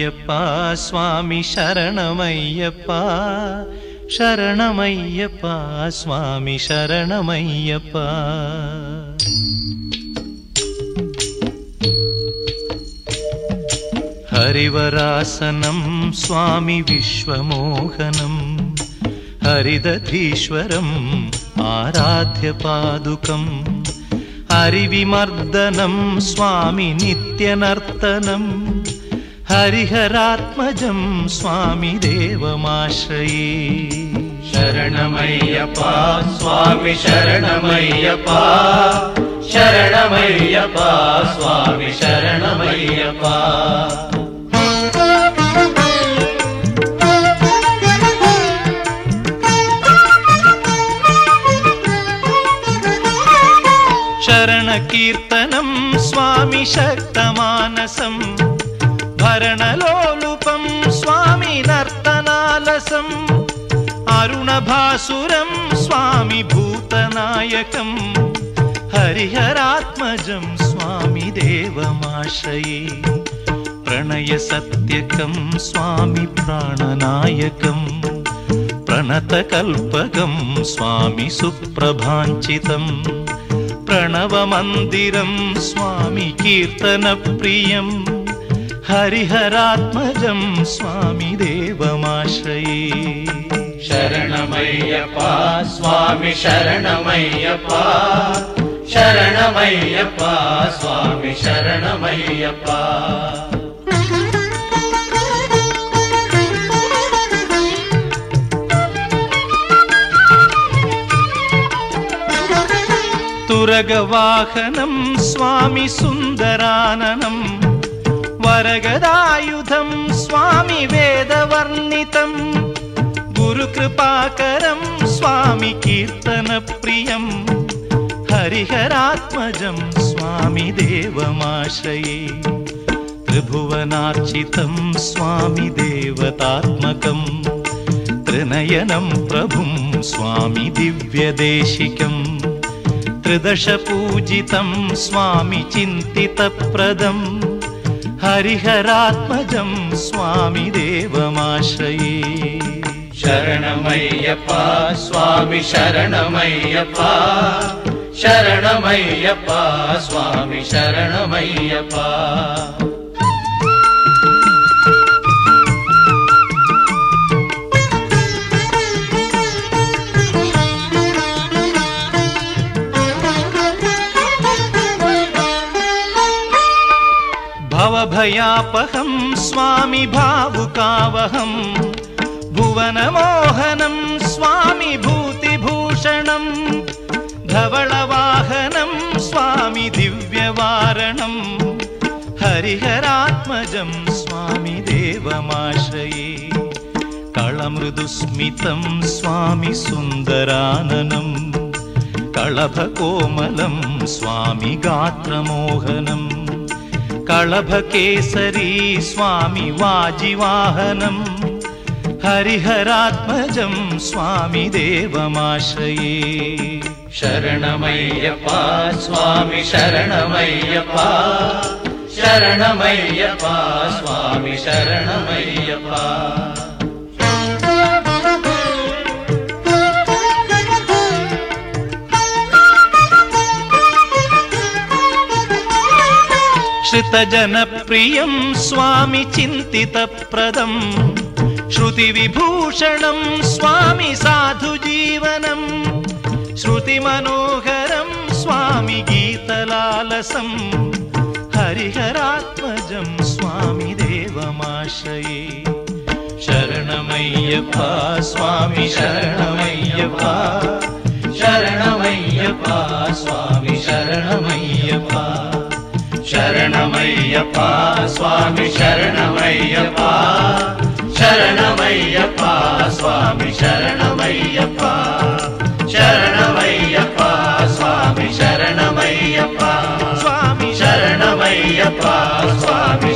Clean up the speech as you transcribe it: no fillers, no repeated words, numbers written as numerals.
ശരണമയ്യപ്പ സ്വാമി ശരണമയ്യപ്പ ശരണമയ്യപ്പ സ്വാമി ശരണമയ്യപ്പ. ഹരിവരാസനം സ്വാമി വിശ്വമോഹനം ഹരിദധീശ്വരം ആരാധ്യപാദുകം ഹരിവിമർദ്ദനം സ്വാമി നിത്യനർത്തനം ഹരിഹരാത്മജം സ്വാമി ദേവമാശ്രയേ. ശരണമയ്യപ്പ സ്വാമി ശരണമയ്യപ്പ ശരണമയ്യപ്പ സ്വാമി ശരണമയ്യപ്പ. ശരണകീർത്തനം സ്വാമി ശക്തമാനസം ഭരണലോലുപം സ്വാമി നർത്തനാലസം അരുണഭാസുരം സ്വാമി ഭൂതനായകം ഹരിഹരാത്മജം സ്വാമി ദേവമാശ്രയേ. പ്രണയസത്യകം സ്വാമി പ്രാണനായകം പ്രണതകൽപകം സ്വാമി സുപ്രഭാഞ്ചിതം പ്രണവമന്ദിരം സ്വാമി കീർത്തനപ്രിയം ഹരിഹരാത്മജം സ്വാമി ദേവമാശ്രയേ. ശരണമയ്യപ്പ സ്വാമി ശരണമയ്യപ്പ ശരണമയ്യപ്പ സ്വാമി ശരണമയ്യപ്പ. തുരഗവാഹനം സ്വാമി സുന്ദരാനനം വരഗദായുധം സ്വാമി വേദവർണ്ണിതം ഗുരുകൃപാകരം സ്വാമി കീർത്തനപ്രിയം ഹരിഹരാത്മജം സ്വാമി ദേവമാശ്രയേ. ത്രിഭുവനാർച്ചിതം സ്വാമി ദേവതാത്മകം ത്രിനയനം പ്രഭും സ്വാമി ദിവ്യദേശികം ത്രിദശപൂജിതം സ്വാമി ചിന്തിതപ്രദം ഹരിഹരാത്മജം സ്വാമി ദേവമാശ്രയേ. ശരണമയ്യപ്പ സ്വാമി ശരണമയ്യപ്പ ശരണമയ്യപ്പ സ്വാമി ശരണമയ്യപ്പ. ഭവഭയാപഹം സ്വാമി ഭാവുകാവഹം ഭുവനമോഹനം സ്വാമി ഭൂതിഭൂഷണം ധവളവാഹനം സ്വാമി ദിവ്യവാരണം ഹരിഹരാത്മജം സ്വാമി ദേവമാശ്രയേ. കളമൃദുസ്മിതം സ്വാമി സുന്ദരാനനം കളഭകോമലം സ്വാമി ഗാത്രമോഹനം കളഭകേസരി സ്വാമി വാജിവാഹനം ഹരിഹരാത്മജം സ്വാമി ദേവമാശ്രയേ. ശരണമയ്യപ്പ സ്വാമി ശരണമയ്യപ്പ ശരണമയ്യപ്പ സ്വാമി ശരണമയ്യപ്പ. ശ്രുതജനപ്രിയം സ്വാമി ചിന്തിതപ്രദം ശ്രുതിവിഭൂഷണം സ്വാമി സാധുജീവനം ശ്രുതിമനോഹരം സ്വാമി ഗീതലാലസം ഹരിഹരാത്മജം സ്വാമി ദേവമാശ്രയേ. ശരണമയ്യപ്പ സ്വാമി ശരണമയ്യപ്പ ശരണമയ്യപ്പ സ്വാമി ശരണമയ്യപ്പ. ശരണമയ്യപ്പ സ്വാമി ശരണമയ്യപ്പ ശരണമയ്യപ്പ സ്വാമി ശരണമയ്യപ്പ ശരണമയ്യപ്പ സ്വാമി ശരണമയ്യപ്പ സ്വാമി ശരണമയ്യപ്പ സ്വാമി